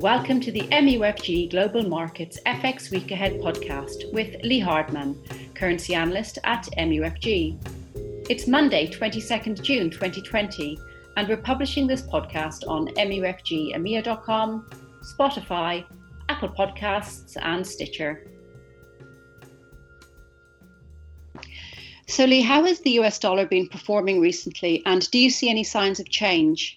Welcome to the MUFG Global Markets FX Week Ahead podcast with Lee Hardman, currency analyst at MUFG. It's Monday, 22nd June 2020, and we're publishing this podcast on MUFGEMEA.com, Spotify, Apple Podcasts, and Stitcher. So Lee, how has the US dollar been performing recently, and do you see any signs of change?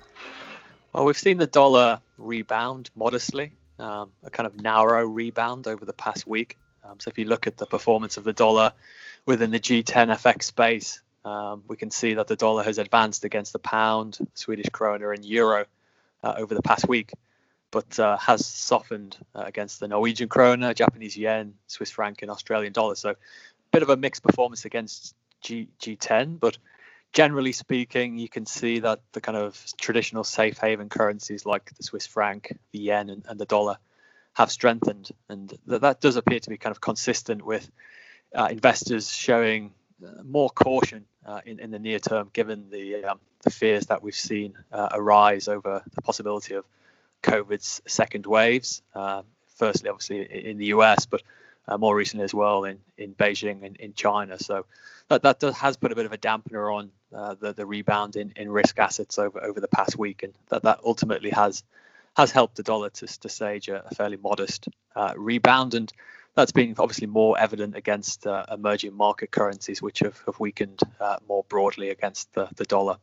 Well, we've seen the dollar rebound modestly, a kind of narrow rebound over the past week. So if you look at the performance of the dollar within the G10 FX space, we can see that the dollar has advanced against the pound, Swedish krona and euro over the past week, but has softened against the Norwegian krona, Japanese yen, Swiss franc and Australian dollar. So a bit of a mixed performance against G10, but generally speaking, you can see that the kind of traditional safe haven currencies like the Swiss franc, the yen and the dollar have strengthened. And that does appear to be kind of consistent with investors showing more caution in the near term, given the fears that we've seen arise over the possibility of COVID's second waves. Firstly, obviously in the US, but more recently as well in Beijing and in China. So that has put a bit of a dampener on the rebound in risk assets over the past week, and that ultimately has helped the dollar to stage a fairly modest rebound, and that's been obviously more evident against emerging market currencies, which have weakened more broadly against the dollar.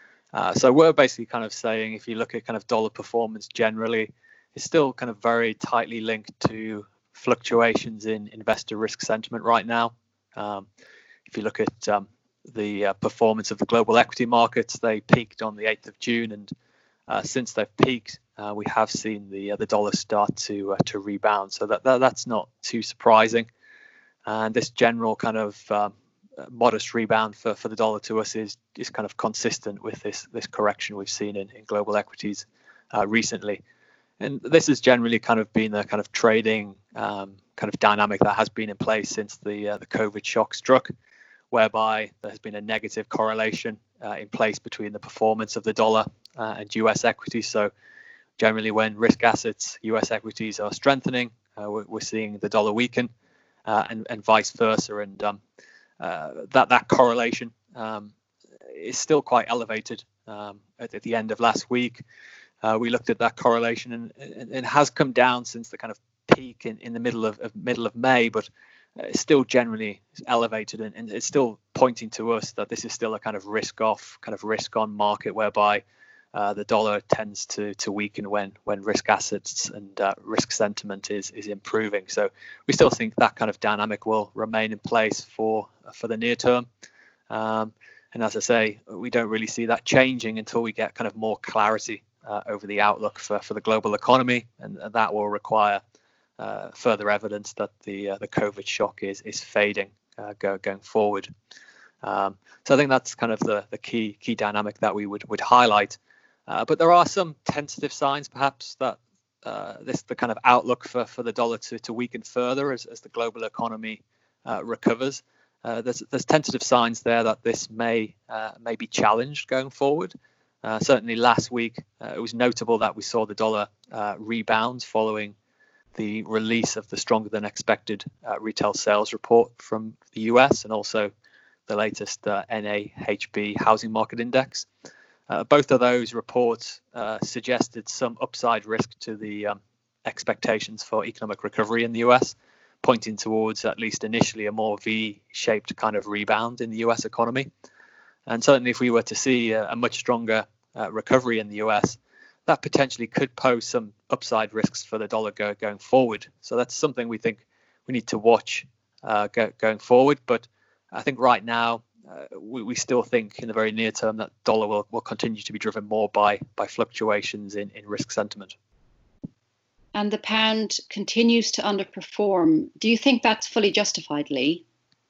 So we're basically kind of saying, if you look at kind of dollar performance generally, it's still kind of very tightly linked to fluctuations in investor risk sentiment right now. If you look at the performance of the global equity markets, they peaked on the 8th of June, and since they've peaked, we have seen the dollar start to rebound. So that's not too surprising. And this general kind of modest rebound for the dollar to us is kind of consistent with this correction we've seen in global equities recently. And this has generally kind of been the kind of trading kind of dynamic that has been in place since the COVID shock struck, whereby there has been a negative correlation in place between the performance of the dollar and US equities. So generally when risk assets, US equities are strengthening, we're seeing the dollar weaken and vice versa. And that correlation is still quite elevated. At the end of last week, we looked at that correlation, and it has come down since the kind of peak in the middle of May, but it's still generally elevated, and it's still pointing to us that this is still a kind of risk on market, whereby the dollar tends to weaken when risk assets and risk sentiment is improving. So we still think that kind of dynamic will remain in place for the near term. And as I say, we don't really see that changing until we get kind of more clarity over the outlook for the global economy, and that will require further evidence that the COVID shock is fading going forward. So I think that's kind of the key dynamic that we would highlight. But there are some tentative signs, perhaps, that the kind of outlook for the dollar to weaken further as the global economy recovers. There's tentative signs there that this may be challenged going forward. Certainly last week, it was notable that we saw the dollar rebound following the release of the stronger than expected retail sales report from the US, and also the latest NAHB housing market index. Both of those reports suggested some upside risk to the expectations for economic recovery in the US, pointing towards, at least initially, a more V-shaped kind of rebound in the US economy. And certainly if we were to see a much stronger recovery in the US, that potentially could pose some upside risks for the dollar going forward. So that's something we think we need to watch going forward. But I think right now, we still think in the very near term that dollar will continue to be driven more by fluctuations in risk sentiment. And the pound continues to underperform. Do you think that's fully justified, Lee?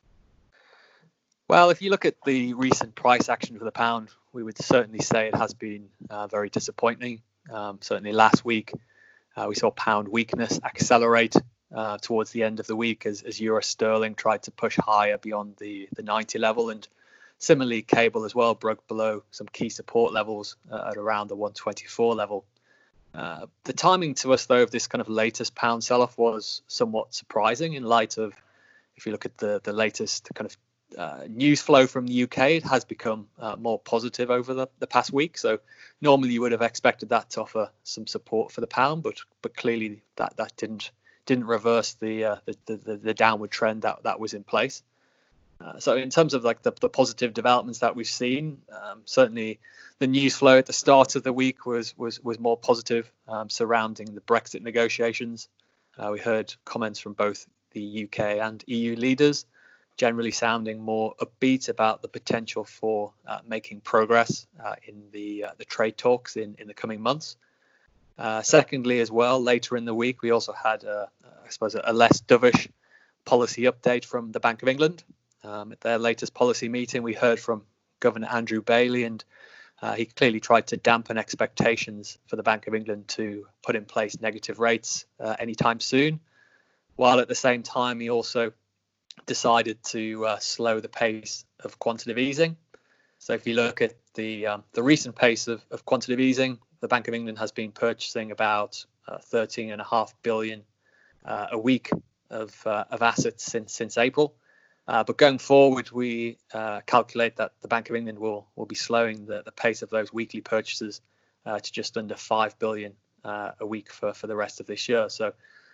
Well, if you look at the recent price action for the pound, we would certainly say it has been very disappointing. Certainly last week, we saw pound weakness accelerate towards the end of the week as euro sterling tried to push higher beyond the 90 level, and similarly cable as well broke below some key support levels at around the 124 level. The timing to us, though, of this kind of latest pound sell-off was somewhat surprising in light of, if you look at the latest kind of news flow from the UK, it has become more positive over the past week. So normally you would have expected that to offer some support for the pound, but clearly that didn't reverse the downward trend that was in place. So in terms of like the positive developments that we've seen, certainly the news flow at the start of the week was more positive surrounding the Brexit negotiations. We heard comments from both the UK and EU leaders, generally sounding more upbeat about the potential for making progress in the trade talks in the coming months. Secondly, as well, later in the week, we also had, I suppose, a less dovish policy update from the Bank of England. At their latest policy meeting, we heard from Governor Andrew Bailey, and he clearly tried to dampen expectations for the Bank of England to put in place negative rates anytime soon, while at the same time he also decided to slow the pace of quantitative easing. So if you look at the recent pace of quantitative easing, the Bank of England has been purchasing about 13.5 billion a week of assets since April. But going forward, we calculate that the Bank of England will be slowing the pace of those weekly purchases to just under 5 billion a week for the rest of this year. So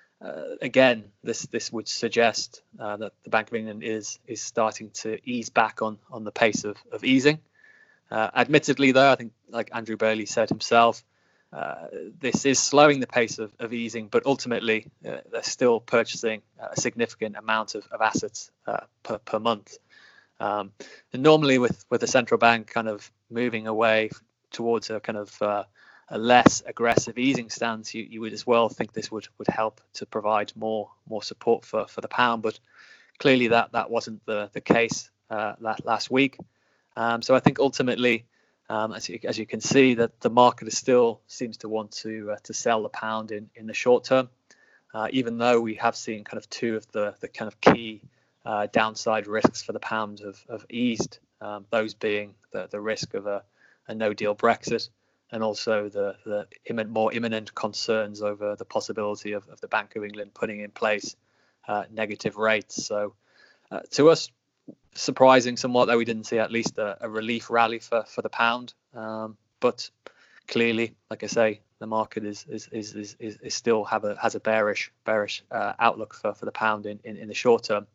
again, this would suggest that the Bank of England is starting to ease back on the pace of easing. Admittedly, though, I think, like Andrew Bailey said himself, this is slowing the pace of easing, but ultimately they're still purchasing a significant amount of assets per month. And normally with the central bank kind of moving away towards a kind of a less aggressive easing stance, you would as well think this would help to provide more support for the pound. But clearly that wasn't the case last week. So I think ultimately, as you can see, that the market still seems to want to sell the pound in the short term, even though we have seen kind of two of the kind of key downside risks for the pound have eased, those being the risk of a no-deal Brexit and also the more imminent concerns over the possibility of the Bank of England putting in place negative rates. So to us, surprising somewhat that we didn't see at least a relief rally for the pound, but clearly, like I say, the market is still has a bearish outlook for the pound in the short term.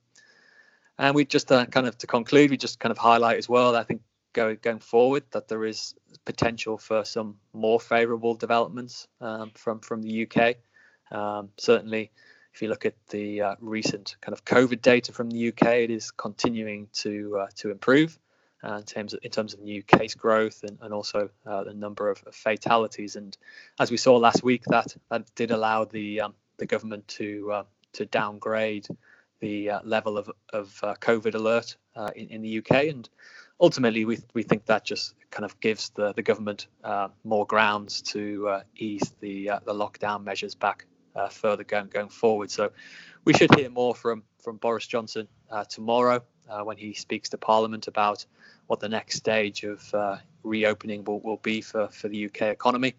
And we just kind of to conclude, we just kind of highlight as well that I think going forward that there is potential for some more favourable developments from the UK. Certainly, if you look at the recent kind of COVID data from the UK, it is continuing to improve in terms of new case growth and also the number of fatalities. And as we saw last week, that did allow the government to downgrade the level of COVID alert in the UK. And ultimately, we think that just kind of gives the government more grounds to ease the lockdown measures back further going forward. So we should hear more from Boris Johnson tomorrow when he speaks to Parliament about what the next stage of reopening will be for the UK economy.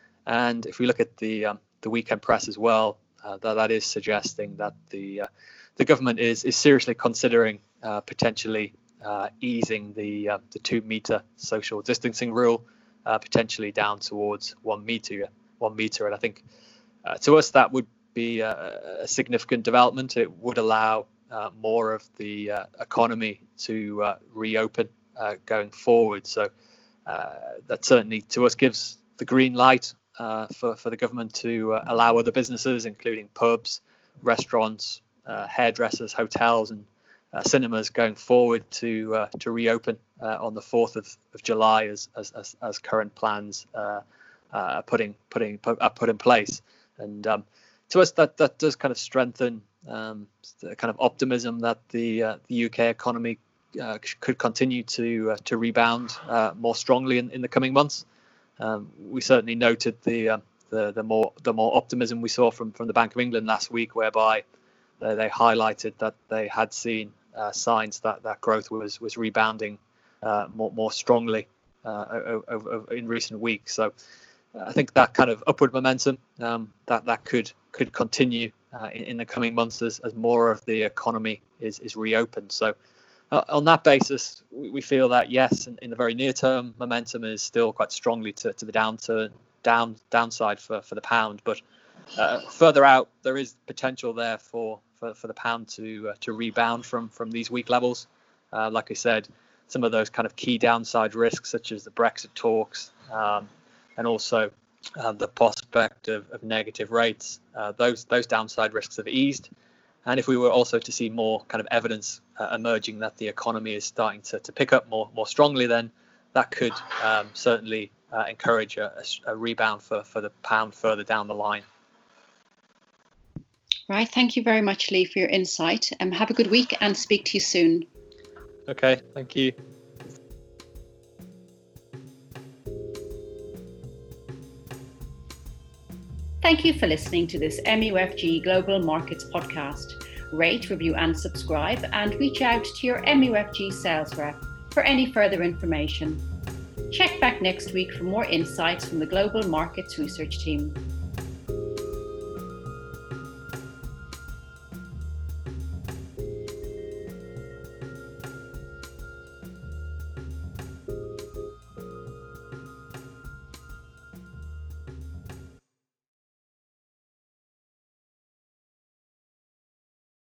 And if we look at the weekend press as well, that is suggesting that the government is seriously considering potentially easing the 2 meter social distancing rule, potentially down towards 1 meter. And I think to us that would be a significant development. It would allow more of the economy to reopen going forward. So that certainly to us gives the green light for the government to allow other businesses, including pubs, restaurants, hairdressers, hotels, and cinemas going forward to reopen on the 4th of July as current plans are put in place. And to us, that does kind of strengthen the kind of optimism that the UK economy could continue to rebound more strongly in the coming months. We certainly noted the more optimism we saw from the Bank of England last week, whereby they highlighted that they had seen signs that growth was rebounding more strongly in recent weeks. So I think that kind of upward momentum that could continue in the coming months as more of the economy is reopened. So on that basis, we feel that yes, in the very near term, momentum is still quite strongly to the downside for the pound, but further out there is potential there for the pound to rebound from these weak levels. Like I said, some of those kind of key downside risks, such as the Brexit talks, and also the prospect of negative rates, those downside risks have eased. And if we were also to see more kind of evidence emerging that the economy is starting to pick up more strongly, then that could certainly encourage a rebound for the pound further down the line. Right. Thank you very much, Lee, for your insight. Have a good week and speak to you soon. Okay. Thank you. Thank you for listening to this MUFG Global Markets podcast. Rate, review and subscribe, and reach out to your MUFG sales rep for any further information. Check back next week for more insights from the Global Markets Research team.